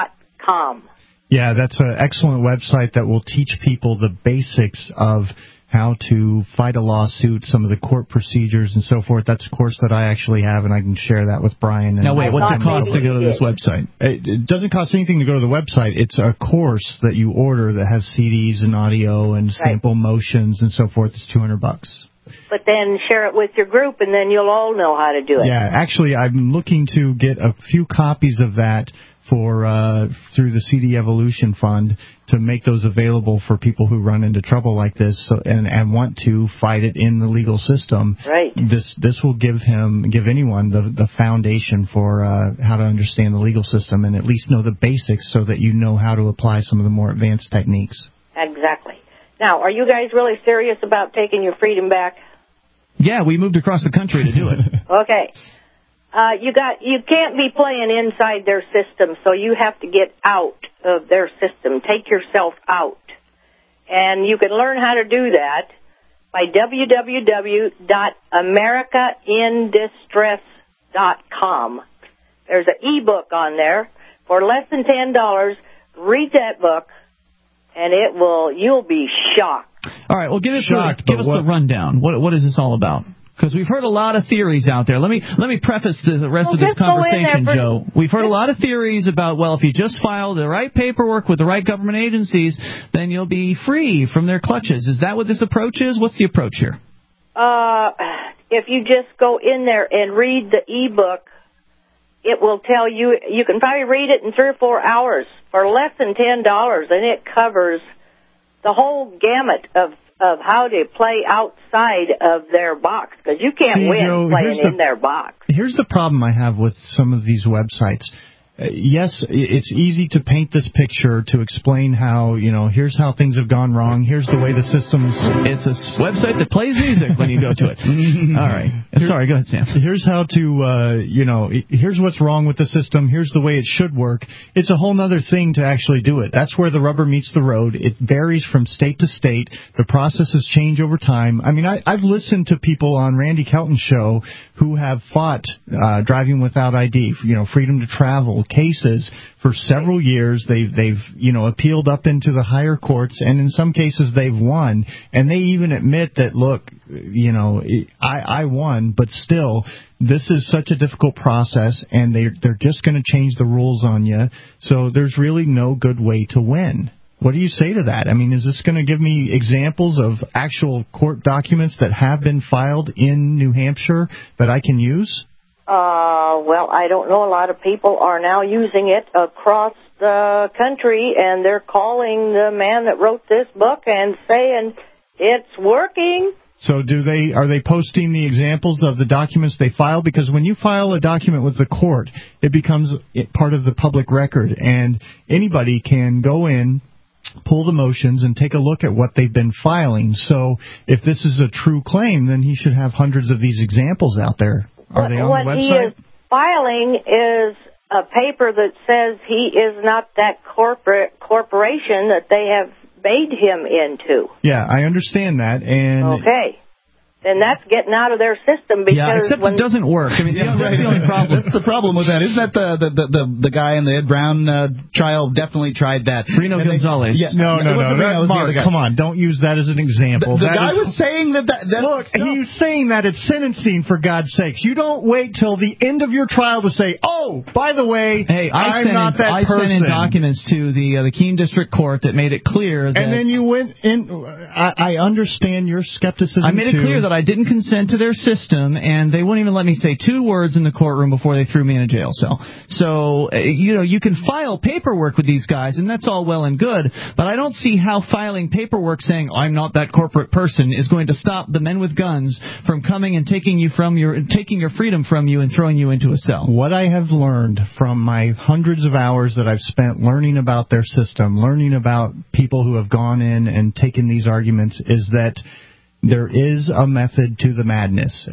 www.jurisdictionary.com.
Yeah, that's an excellent website that will teach people the basics of how to fight a lawsuit, some of the court procedures and so forth. That's a course that I actually have, and I can share that with Brian.
Now, wait, what's it cost to go to this website?
It doesn't cost anything to go to the website. It's a course that you order that has CDs and audio and sample motions and so forth. It's $200.
But then share it with your group, and then you'll all know how to do it.
Yeah, actually, I'm looking to get a few copies of that for through the CD Evolution Fund to make those available for people who run into trouble like this and want to fight it in the legal system.
Right.
This will give anyone the foundation for how to understand the legal system and at least know the basics so that you know how to apply some of the more advanced techniques.
Exactly. Now, are you guys really serious about taking your freedom back?
Yeah, we moved across the country to do it.
Okay. You can't be playing inside their system, so you have to get out of their system. Take yourself out. And you can learn how to do that by www.americaindistress.com. There's an e-book on there for less than $10. Read that book, and you'll be shocked.
All right, well, give us the rundown. What is this all about? Because we've heard a lot of theories out there. Let me preface the rest of this conversation, Joe. We've heard a lot of theories about, well, if you just file the right paperwork with the right government agencies, then you'll be free from their clutches. Is that what this approach is? What's the approach here?
If you just go in there and read the e-book, it will tell you. You can probably read it in 3 or 4 hours for less than $10, and it covers the whole gamut of how to play outside of their box, because you can't win Joe, playing in their box.
Here's the problem I have with some of these websites. Yes, it's easy to paint this picture to explain how, here's how things have gone wrong. Here's the way the system's...
It's a website that plays music when you go to it. All right. Sorry, go ahead, Sam.
Here's how to, here's what's wrong with the system. Here's the way it should work. It's a whole other thing to actually do it. That's where the rubber meets the road. It varies from state to state. The processes change over time. I mean, I've listened to people on Randy Kelton's show who have fought driving without ID, freedom to travel, cases for several years. They've appealed up into the higher courts, and in some cases they've won. And they even admit that, look, I won, but still, this is such a difficult process, and they're just going to change the rules on you. So there's really no good way to win. What do you say to that? I mean, is this going to give me examples of actual court documents that have been filed in New Hampshire that I can use?
Well, I don't know. A lot of people are now using it across the country, and they're calling the man that wrote this book and saying it's working.
So are they posting the examples of the documents they file? Because when you file a document with the court, it becomes part of the public record, and anybody can go in, pull the motions, and take a look at what they've been filing. So if this is a true claim, then he should have hundreds of these examples out there. Are they on the website?
What he is filing is a paper that says he is not that corporation that they have made him into.
Yeah, I understand that. And
okay. Then that's getting out of their system because
except it doesn't work. I mean, that's the only problem.
That's the problem with that. Isn't that the guy in the Ed Brown trial definitely tried that?
Reno Gonzalez.
No. Mark, come on. Don't use that as an example.
The guy was saying that
look, he's saying that it's sentencing, for God's sakes. You don't wait till the end of your trial to say, oh, by the way, I'm not that person.
I sent in documents to the Keene District Court that made it clear that...
And then you went in... I understand your skepticism,
I made it clear that I didn't consent to their system, and they wouldn't even let me say 2 words in the courtroom before they threw me in a jail cell. So, you can file paperwork with these guys, and that's all well and good, but I don't see how filing paperwork saying, I'm not that corporate person, is going to stop the men with guns from coming and taking your freedom from you and throwing you into a cell.
What I have learned from my hundreds of hours that I've spent learning about their system, learning about people who have gone in and taken these arguments, is that there is a method to the madness.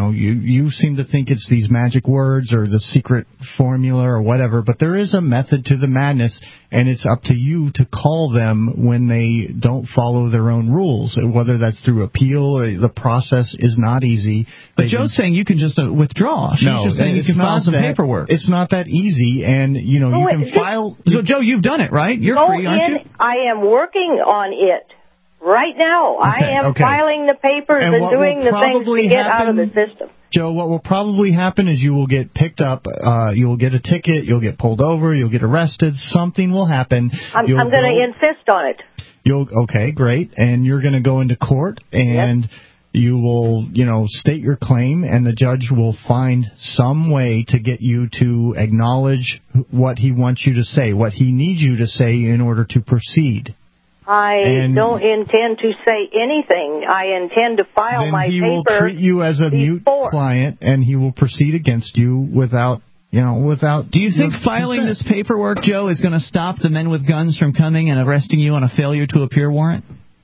You seem to think it's these magic words or the secret formula or whatever, but there is a method to the madness, and it's up to you to call them when they don't follow their own rules, whether that's through appeal or the process is not easy.
But Joe's saying you can just withdraw. She's just saying you can file some paperwork.
It's not that easy, and you can file...
So, Joe, you've done it, right? You're free, aren't you?
I am working on it. Right now, I am filing the papers and doing the things to get out of the system.
Joe, what will probably happen is you will get picked up, you will get a ticket, you'll get pulled over, you'll get arrested, something will happen.
I'm going to insist on it.
Okay, great. And you're going to go into court, and you will, state your claim, and the judge will find some way to get you to acknowledge what he wants you to say, what he needs you to say in order to proceed.
I don't intend to say anything. I intend to file my paper.
He will treat you as a mute client, and he will proceed against you without. Do you think filing this paperwork, Joe, is going to stop the men with guns from coming and arresting you on a failure to appear warrant?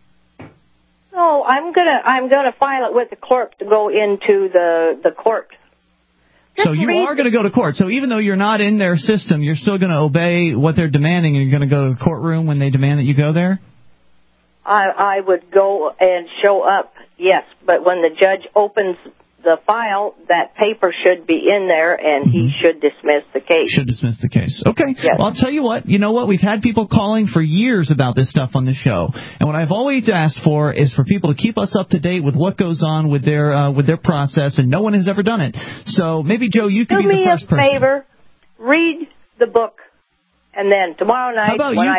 No, I'm gonna file it with the clerk to go into the court.
So you are going to go to court. So even though you're not in their system, you're still going to obey what they're demanding, and you're going to go to the courtroom when they demand that you go there?
I would go and show up, yes, but when the judge opens the file, that paper should be in there, and he should dismiss the case.
Should dismiss the case. Okay.
Yes.
Well, I'll tell you what. You know what? We've had people calling for years about this stuff on the show, and what I've always asked for is for people to keep us up to date with what goes on with their process, and no one has ever done it. So maybe, Joe, you could be the first person.
Do me a favor. Read the book. And then tomorrow night,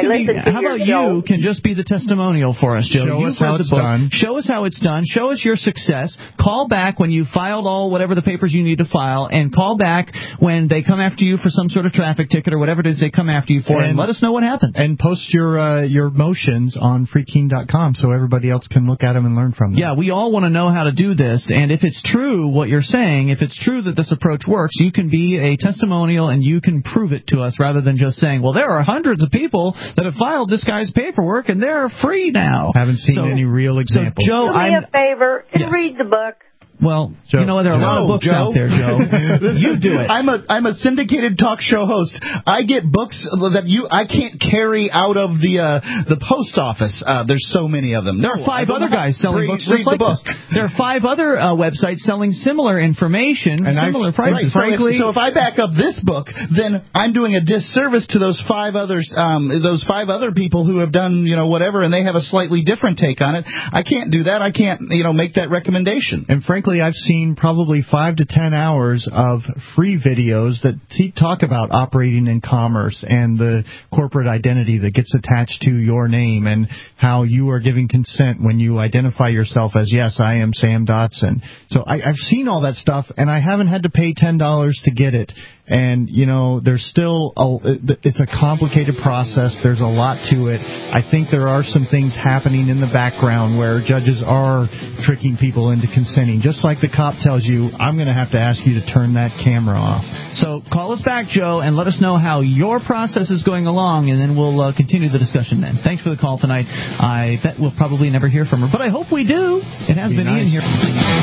you can just be the testimonial for us, Joe?
Show us how it's done.
Show us how it's done. Show us your success. Call back when you filed whatever the papers you need to file, and call back when they come after you for some sort of traffic ticket or whatever it is they come after you for, and let us know what happens.
And post your motions on freekeen.com so everybody else can look at them and learn from them.
Yeah, we all want to know how to do this, and if it's true what you're saying, if it's true that this approach works, you can be a testimonial and you can prove it to us rather than just saying, well, there are hundreds of people that have filed this guy's paperwork, and they're free now.
Haven't seen any real examples.
So, Joe, do me a favor and read the book.
Well, Joe, there are a lot of books out there, Joe. You do it.
I'm a syndicated talk show host. I get books that I can't carry out of the post office. There's so many of them.
There are 5 other guys selling books just like this. There are 5 other websites selling similar information, similar prices.
Frankly, so if I back up this book, then I'm doing a disservice to those 5 others, those 5 other people who have done whatever, and they have a slightly different take on it. I can't do that. I can't make that recommendation.
And frankly, I've seen probably 5 to 10 hours of free videos that talk about operating in commerce and the corporate identity that gets attached to your name and how you are giving consent when you identify yourself as, yes, I am Sam Dotson. So I've seen all that stuff, and I haven't had to pay $10 to get it. And, there's still it's a complicated process. There's a lot to it. I think there are some things happening in the background where judges are tricking people into consenting. Just like the cop tells you, I'm going to have to ask you to turn that camera off.
So call us back, Joe, and let us know how your process is going along, and then we'll continue the discussion then. Thanks for the call tonight. I bet we'll probably never hear from her, but I hope we do. It has been Ian here.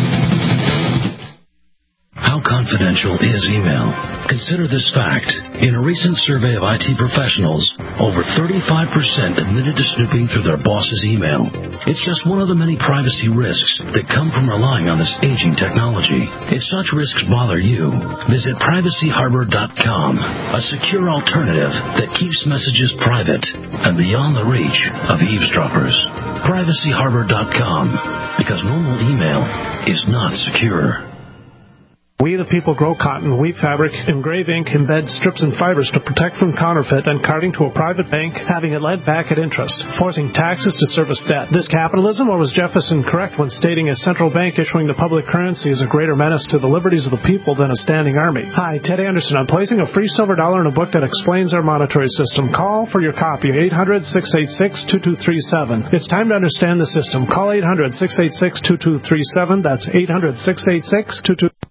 How confidential is email? Consider this fact. In a recent survey of IT professionals, over 35% admitted to snooping through their boss's email. It's just one of the many privacy risks that come from relying on this aging technology. If such risks bother you, visit privacyharbor.com, a secure alternative that keeps messages private and beyond the reach of eavesdroppers. Privacyharbor.com, because normal email is not secure.
We the people grow cotton, weave fabric, engrave ink, embed strips and fibers to protect from counterfeit and carting to a private bank, having it led back at interest, forcing taxes to service debt. This capitalism, or was Jefferson correct when stating a central bank issuing the public currency is a greater menace to the liberties of the people than a standing army? Hi, Ted Anderson. I'm placing a free silver dollar in a book that explains our monetary system. Call for your copy, 800-686-2237. It's time to understand the system. Call 800-686-2237. That's 800-686-2237.